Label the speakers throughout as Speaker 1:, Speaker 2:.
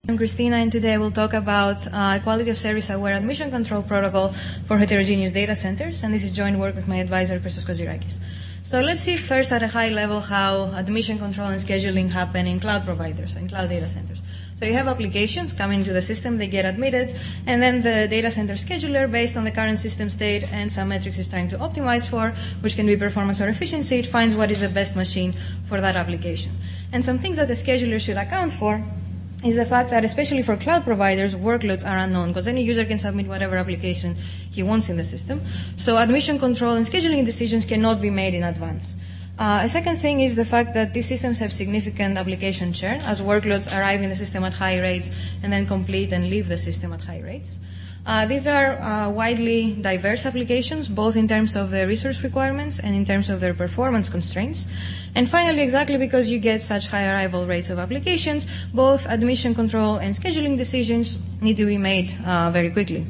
Speaker 1: I'm Christina, and today we'll talk about quality of service aware admission control protocol for heterogeneous data centers, and this is joint work with my advisor, Christos Kozirakis. So let's see first at a high level how admission control and scheduling happen in cloud providers, in cloud data centers. So you have applications coming into the system, they get admitted, and then the data center scheduler, based on the current system state and some metrics it's trying to optimize for, which can be performance or efficiency, it finds what is the best machine for that application. And some things that the scheduler should account for is the fact that, especially for cloud providers, workloads are unknown, because any user can submit whatever application he wants in the system. So admission control and scheduling decisions cannot be made in advance. A second thing is the fact that these systems have significant application churn, as workloads arrive in the system at high rates and then complete and leave the system at high rates. These are widely diverse applications, both in terms of their resource requirements and in terms of their performance constraints. And finally, exactly because you get such high arrival rates of applications, both admission control and scheduling decisions need to be made very quickly.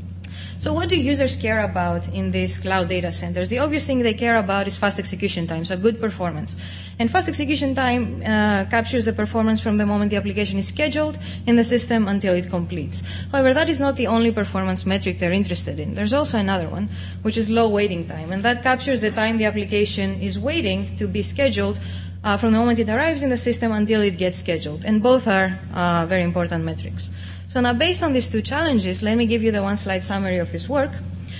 Speaker 1: So what do users care about in these cloud data centers? The obvious thing they care about is fast execution time, so good performance. And fast execution time captures the performance from the moment the application is scheduled in the system until it completes. However, that is not the only performance metric they're interested in. There's also another one, which is low waiting time, and that captures the time the application is waiting to be scheduled from the moment it arrives in the system until it gets scheduled. And both are very important metrics. So now, based on these two challenges, let me give you the one-slide summary of this work.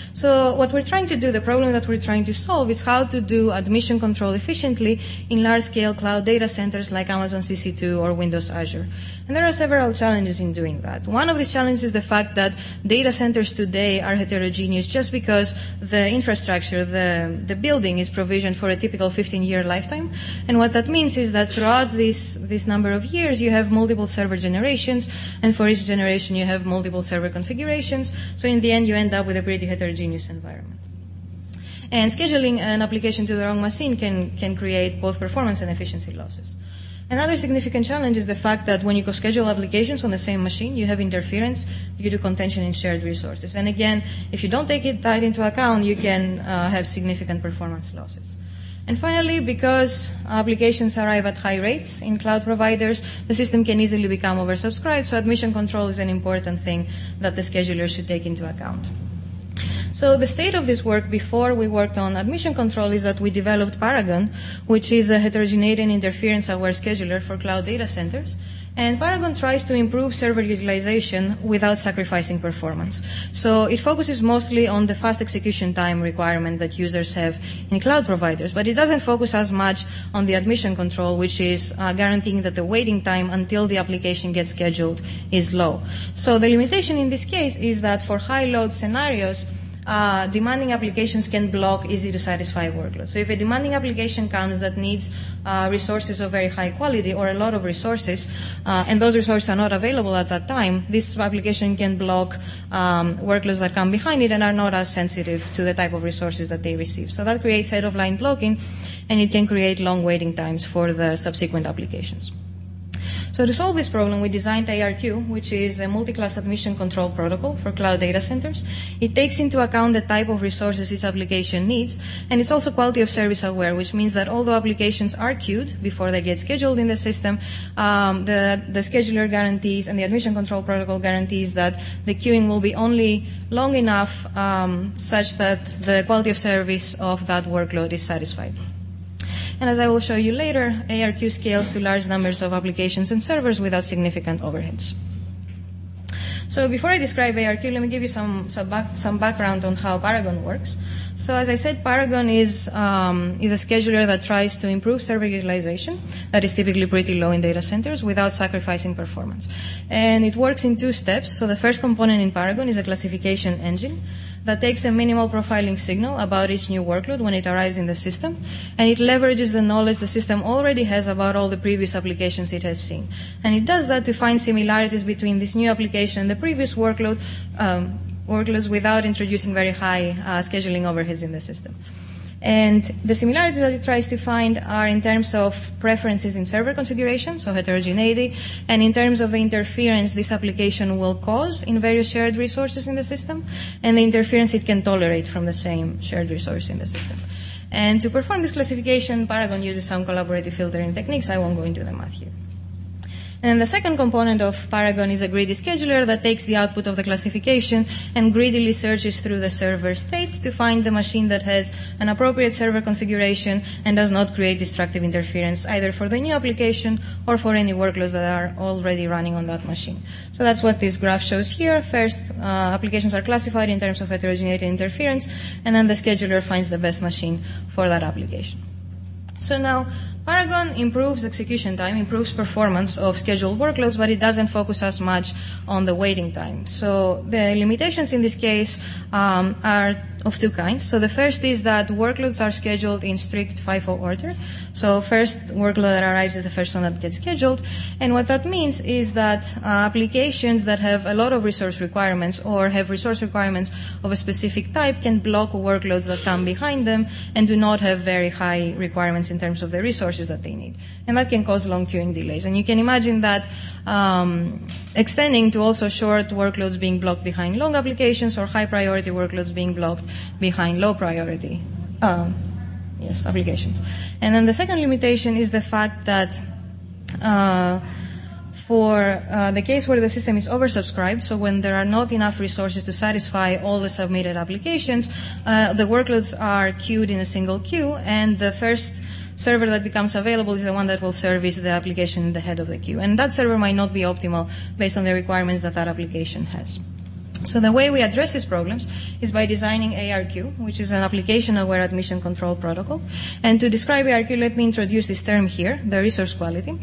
Speaker 1: So what we're trying to do, the problem that we're trying to solve, is how to do admission control efficiently in large-scale cloud data centers like Amazon CC2 or Windows Azure. And there are several challenges in doing that. One of these challenges is the fact that data centers today are heterogeneous just because the infrastructure, the building, is provisioned for a typical 15-year lifetime. And what that means is that throughout this number of years, you have multiple server generations, and for each generation, you have multiple server configurations. So in the end, you end up with a pretty heterogeneous environment. And scheduling an application to the wrong machine can create both performance and efficiency losses. Another significant challenge is the fact that when you co-schedule applications on the same machine, you have interference due to contention in shared resources. And again, if you don't take that into account, you can have significant performance losses. And finally, because applications arrive at high rates in cloud providers, the system can easily become oversubscribed, so admission control is an important thing that the scheduler should take into account. So the state of this work before we worked on admission control is that we developed Paragon, which is a heterogeneity and interference-aware scheduler for cloud data centers. And Paragon tries to improve server utilization without sacrificing performance. So it focuses mostly on the fast execution time requirement that users have in cloud providers, but it doesn't focus as much on the admission control, which is guaranteeing that the waiting time until the application gets scheduled is low. So the limitation in this case is that for high load scenarios, demanding applications can block easy-to-satisfy workloads. So if a demanding application comes that needs resources of very high quality or a lot of resources, and those resources are not available at that time, this application can block workloads that come behind it and are not as sensitive to the type of resources that they receive. So that creates head-of-line blocking, and it can create long waiting times for the subsequent applications. So to solve this problem, we designed ARQ, which is a multi-class admission control protocol for cloud data centers. It takes into account the type of resources each application needs, and it's also quality of service aware, which means that although applications are queued before they get scheduled in the system, the scheduler guarantees and the admission control protocol guarantees that the queuing will be only long enough such that the quality of service of that workload is satisfied. And as I will show you later, ARQ scales to large numbers of applications and servers without significant overheads. So before I describe ARQ, let me give you some background on how Paragon works. So as I said, Paragon is a scheduler that tries to improve server utilization that is typically pretty low in data centers without sacrificing performance. And it works in two steps. So the first component in Paragon is a classification engine that takes a minimal profiling signal about each new workload when it arrives in the system, and it leverages the knowledge the system already has about all the previous applications it has seen. And it does that to find similarities between this new application and the previous workloads without introducing very high scheduling overheads in the system. And the similarities that it tries to find are in terms of preferences in server configuration, so heterogeneity, and in terms of the interference this application will cause in various shared resources in the system, and the interference it can tolerate from the same shared resource in the system. And to perform this classification, Paragon uses some collaborative filtering techniques. I won't go into the math here. And the second component of Paragon is a greedy scheduler that takes the output of the classification and greedily searches through the server state to find the machine that has an appropriate server configuration and does not create destructive interference either for the new application or for any workloads that are already running on that machine. So that's what this graph shows here. First, applications are classified in terms of heterogeneity and interference, and then the scheduler finds the best machine for that application. So now, Paragon improves execution time, improves performance of scheduled workloads, but it doesn't focus as much on the waiting time. So the limitations in this case are of two kinds. So the first is that workloads are scheduled in strict FIFO order. So first workload that arrives is the first one that gets scheduled. And what that means is that applications that have a lot of resource requirements or have resource requirements of a specific type can block workloads that come behind them and do not have very high requirements in terms of the resources that they need. And that can cause long queuing delays. And you can imagine that extending to also short workloads being blocked behind long applications or high priority workloads being blocked behind low priority applications. And then the second limitation is the fact that for the case where the system is oversubscribed, so when there are not enough resources to satisfy all the submitted applications, the workloads are queued in a single queue, and the first server that becomes available is the one that will service the application in the head of the queue. And that server might not be optimal based on the requirements that that application has. So the way we address these problems is by designing ARQ, which is an application-aware admission control protocol. And to describe ARQ, let me introduce this term here, the resource quality.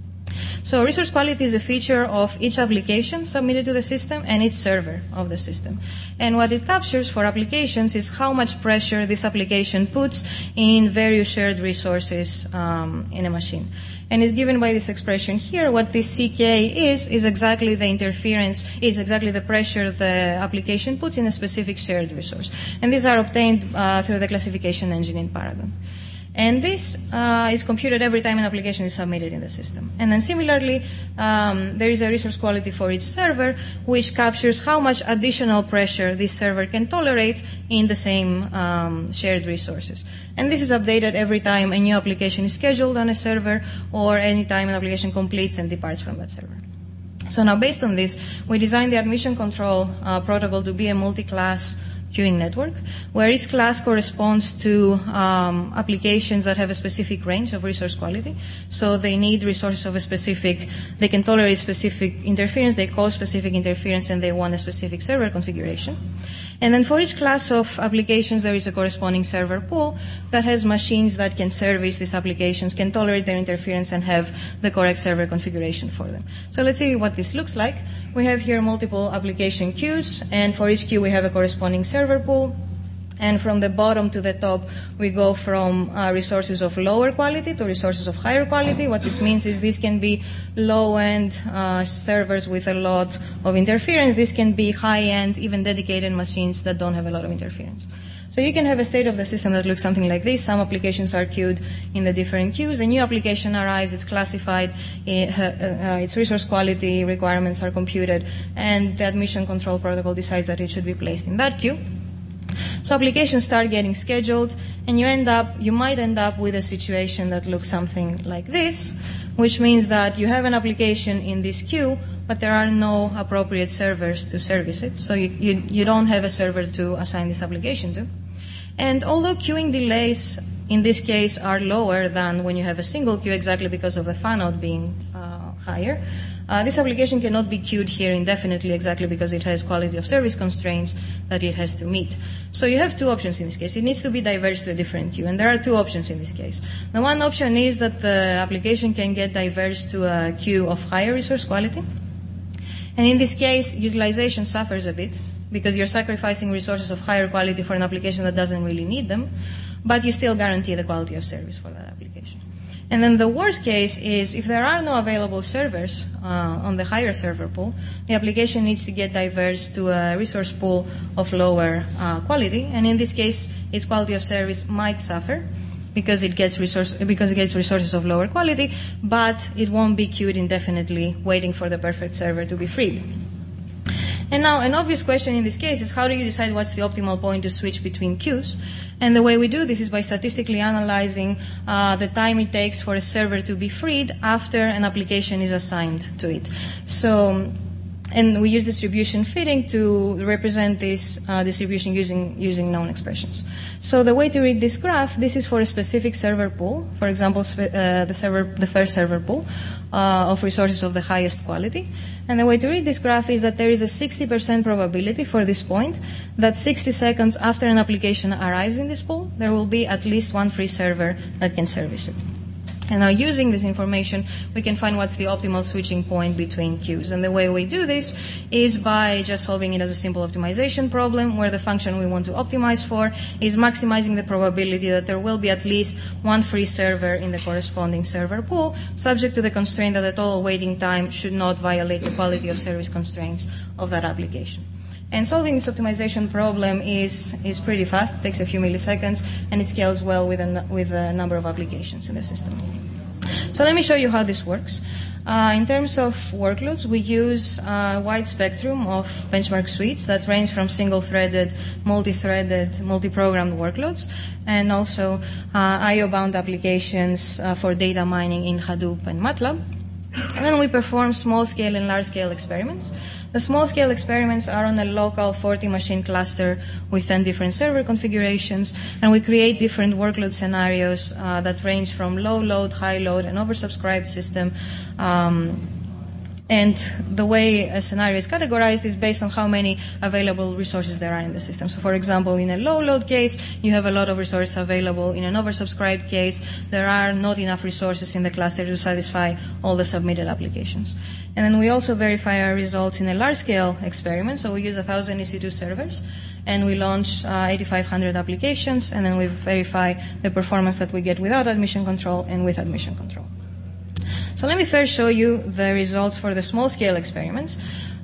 Speaker 1: So resource quality is a feature of each application submitted to the system and each server of the system. And what it captures for applications is how much pressure this application puts in various shared resources in a machine. And is given by this expression here. What this CK is exactly the interference, is exactly the pressure the application puts in a specific shared resource. And these are obtained through the classification engine in Paragon. And this is computed every time an application is submitted in the system. And then similarly, there is a resource quality for each server, which captures how much additional pressure this server can tolerate in the same shared resources. And this is updated every time a new application is scheduled on a server or any time an application completes and departs from that server. So now based on this, we designed the admission control protocol to be a multi-class queuing network, where each class corresponds to applications that have a specific range of resource quality. So they need resources of a specific, they can tolerate specific interference, they cause specific interference, and they want a specific server configuration. And then for each class of applications, there is a corresponding server pool that has machines that can service these applications, can tolerate their interference, and have the correct server configuration for them. So let's see what this looks like. We have here multiple application queues, and for each queue we have a corresponding server pool. And from the bottom to the top, we go from resources of lower quality to resources of higher quality. What this means is these can be low-end servers with a lot of interference. This can be high-end, even dedicated machines that don't have a lot of interference. So you can have a state of the system that looks something like this. Some applications are queued in the different queues. A new application arrives, it's classified, its resource quality requirements are computed, and the admission control protocol decides that it should be placed in that queue. So applications start getting scheduled, and you might end up with a situation that looks something like this, which means that you have an application in this queue, but there are no appropriate servers to service it. So you don't have a server to assign this application to. And although queuing delays in this case are lower than when you have a single queue, exactly because of the fan-out being higher, this application cannot be queued here indefinitely exactly because it has quality of service constraints that it has to meet. So you have two options in this case. It needs to be diverged to a different queue, and there are two options in this case. The one option is that the application can get diverged to a queue of higher resource quality. And in this case, utilization suffers a bit because you're sacrificing resources of higher quality for an application that doesn't really need them, but you still guarantee the quality of service for that application. And then the worst case is if there are no available servers on the higher server pool, the application needs to get diverged to a resource pool of lower quality. And in this case, its quality of service might suffer because it gets resources of lower quality, but it won't be queued indefinitely waiting for the perfect server to be freed. And now an obvious question in this case is how do you decide what's the optimal point to switch between queues? And the way we do this is by statistically analyzing the time it takes for a server to be freed after an application is assigned to it. So, and we use distribution fitting to represent this distribution using known expressions. So the way to read this graph, this is for a specific server pool, for example, the first server pool of resources of the highest quality. And the way to read this graph is that there is a 60% probability for this point that 60 seconds after an application arrives in this pool, there will be at least one free server that can service it. And now using this information, we can find what's the optimal switching point between queues. And the way we do this is by just solving it as a simple optimization problem where the function we want to optimize for is maximizing the probability that there will be at least one free server in the corresponding server pool, subject to the constraint that the total waiting time should not violate the quality of service constraints of that application. And solving this optimization problem is pretty fast. It takes a few milliseconds, and it scales well with a number of applications in the system. So let me show you how this works. In terms of workloads, we use a wide spectrum of benchmark suites that range from single-threaded, multi-threaded, multi-programmed workloads, and also I/O-bound applications for data mining in Hadoop and MATLAB. And then we perform small-scale and large-scale experiments. The small-scale experiments are on a local 40-machine cluster with 10 different server configurations, and we create different workload scenarios that range from low-load, high-load, and oversubscribed system. And the way a scenario is categorized is based on how many available resources there are in the system. So, for example, in a low-load case, you have a lot of resources available. In an oversubscribed case, there are not enough resources in the cluster to satisfy all the submitted applications. And then we also verify our results in a large-scale experiment. So we use 1,000 EC2 servers, and we launch 8,500 applications, and then we verify the performance that we get without admission control and with admission control. So let me first show you the results for the small-scale experiments.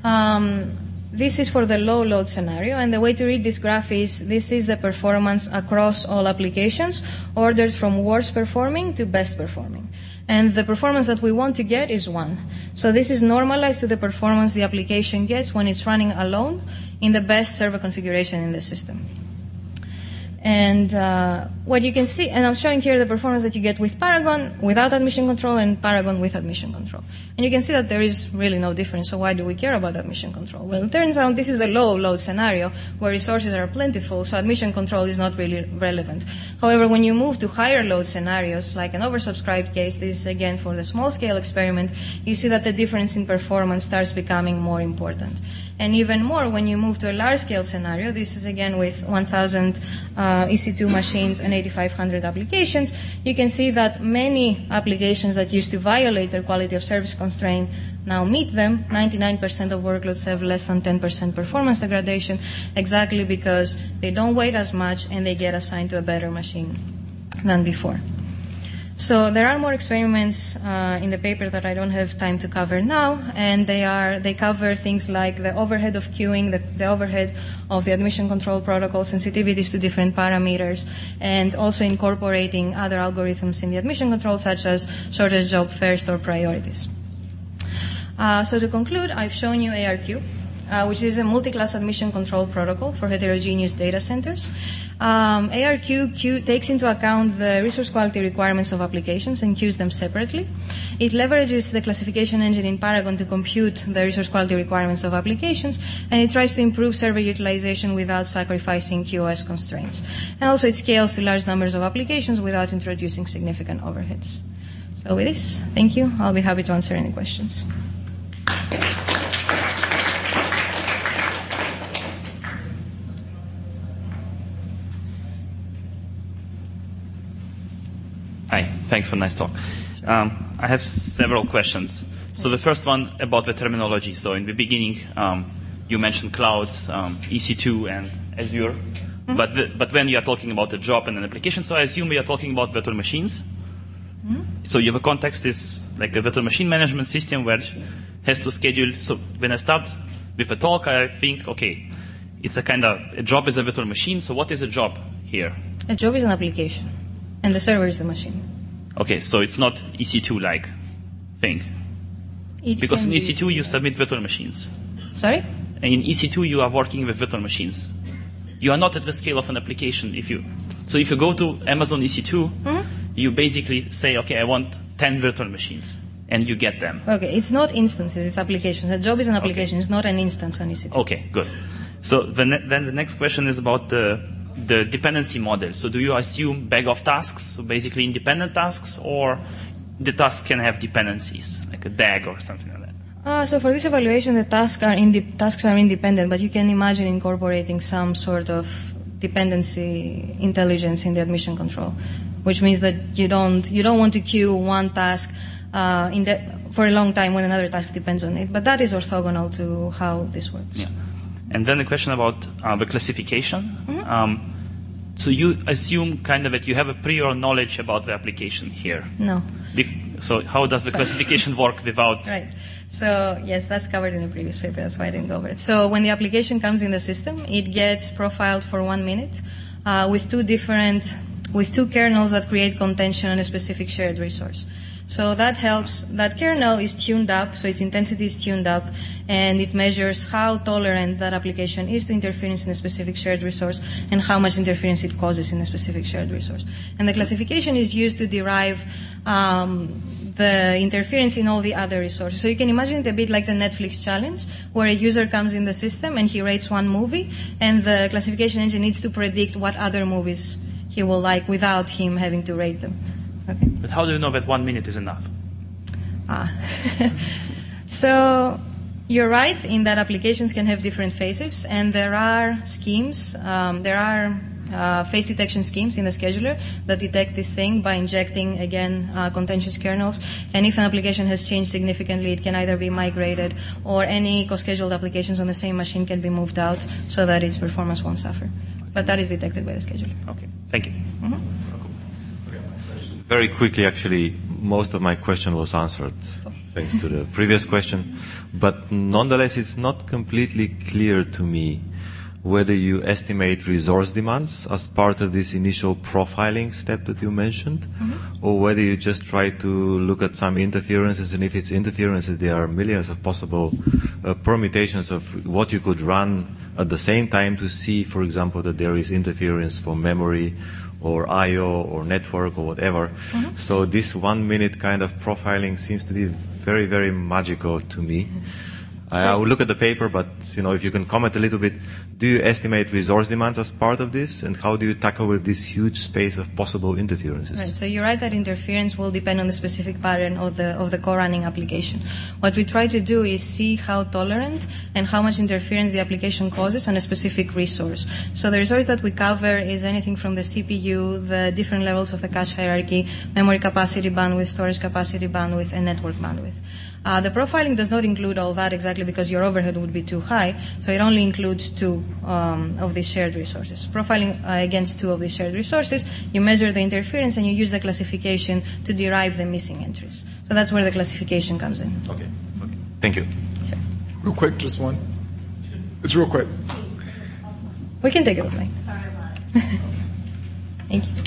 Speaker 1: This is for the low-load scenario, and the way to read this graph is this is the performance across all applications, ordered from worst performing to best performing. And the performance that we want to get is 1. So this is normalized to the performance the application gets when it's running alone in the best server configuration in the system. And what you can see, and I'm showing here the performance that you get with Paragon without admission control and Paragon with admission control. And you can see that there is really no difference. So why do we care about admission control? Well, it turns out this is the low-load scenario where resources are plentiful, so admission control is not really relevant. However, when you move to higher load scenarios, like an oversubscribed case, this is again for the small-scale experiment, you see that the difference in performance starts becoming more important. And even more, when you move to a large-scale scenario, this is again with 1,000 EC2 machines and 8,500 applications, you can see that many applications that used to violate their quality of service constraint now meet them. 99% of workloads have less than 10% performance degradation, exactly because they don't wait as much and they get assigned to a better machine than before. So there are more experiments in the paper that I don't have time to cover now, and they cover things like the overhead of queuing, the overhead of the admission control protocol, sensitivities to different parameters, and also incorporating other algorithms in the admission control, such as shortest job first or priorities. So to conclude, I've shown you ARQ, which is a multi-class admission control protocol for heterogeneous data centers. ARQ takes into account the resource quality requirements of applications and queues them separately. It leverages the classification engine in Paragon to compute the resource quality requirements of applications, and it tries to improve server utilization without sacrificing QoS constraints. And also it scales to large numbers of applications without introducing significant overheads. So with this, thank you. I'll be happy to answer any questions.
Speaker 2: Hi, thanks for a nice talk. I have several questions. So the first one about the terminology. So in the beginning, you mentioned clouds, EC2 and Azure. Mm-hmm. But when you are talking about a job and an application, so I assume we are talking about virtual machines. Mm-hmm. So you have a context is like a virtual machine management system where it has to schedule. So when I start with a talk, I think, okay, it's a job is a virtual machine. So what is a job here?
Speaker 1: A job is an application, and the server is the machine.
Speaker 2: Okay, so it's not EC2-like thing. Because in EC2 you submit virtual machines.
Speaker 1: Sorry?
Speaker 2: in EC2 you are working with virtual machines. You are not at the scale of an application. So if you go to Amazon EC2, you basically say, okay, I want 10 virtual machines, and you get them.
Speaker 1: Okay, it's not instances, it's applications. A job is an application, It's not an instance on EC2.
Speaker 2: Okay, good. So then the next question is about the dependency model. So do you assume bag of tasks, so basically independent tasks, or the tasks can have dependencies, like a DAG or something like that?
Speaker 1: So for this evaluation, the tasks are independent, but you can imagine incorporating some sort of dependency intelligence in the admission control, which means that you don't want to queue one task for a long time when another task depends on it. But that is orthogonal to how this works.
Speaker 2: Yeah. And then the question about the classification. So you assume kind of that you have a prior knowledge about the application here.
Speaker 1: No.
Speaker 2: So how does the classification work without...
Speaker 1: Right. So yes, that's covered in the previous paper. That's why I didn't go over it. So when the application comes in the system, it gets profiled for 1 minute with two kernels that create contention on a specific shared resource. So that helps. That kernel is tuned up, so its intensity is tuned up, and it measures how tolerant that application is to interference in a specific shared resource and how much interference it causes in a specific shared resource. And the classification is used to derive the interference in all the other resources. So you can imagine it a bit like the Netflix challenge, where a user comes in the system and he rates one movie, and the classification engine needs to predict what other movies he will like without him having to rate them. Okay.
Speaker 2: But how do you know that 1 minute is enough?
Speaker 1: So you're right in that applications can have different phases, and there are schemes, phase detection schemes in the scheduler that detect this thing by injecting, again, contentious kernels. And if an application has changed significantly, it can either be migrated or any co-scheduled applications on the same machine can be moved out so that its performance won't suffer. But that is detected by the scheduler.
Speaker 2: Okay, thank you.
Speaker 3: Very quickly, actually, most of my question was answered thanks to the previous question. But nonetheless, it's not completely clear to me whether you estimate resource demands as part of this initial profiling step that you mentioned, or whether you just try to look at some interferences, and if it's interferences, there are millions of possible permutations of what you could run at the same time to see, for example, that there is interference for memory or I/O or network or whatever. So this 1 minute kind of profiling seems to be very, very magical to me. I will look at the paper, but if you can comment a little bit, do you estimate resource demands as part of this, and how do you tackle with this huge space of possible interferences?
Speaker 1: Right. So you're right that interference will depend on the specific pattern of the core-running application. What we try to do is see how tolerant and how much interference the application causes on a specific resource. So the resource that we cover is anything from the CPU, the different levels of the cache hierarchy, memory capacity bandwidth, storage capacity bandwidth, and network bandwidth. The profiling does not include all that exactly because your overhead would be too high, so it only includes two of these shared resources. Profiling against two of these shared resources, you measure the interference and you use the classification to derive the missing entries. So that's where the classification comes in.
Speaker 3: Okay. Thank you.
Speaker 1: Sure.
Speaker 4: Real quick, just one. It's real quick.
Speaker 1: We can take it offline. Thank you.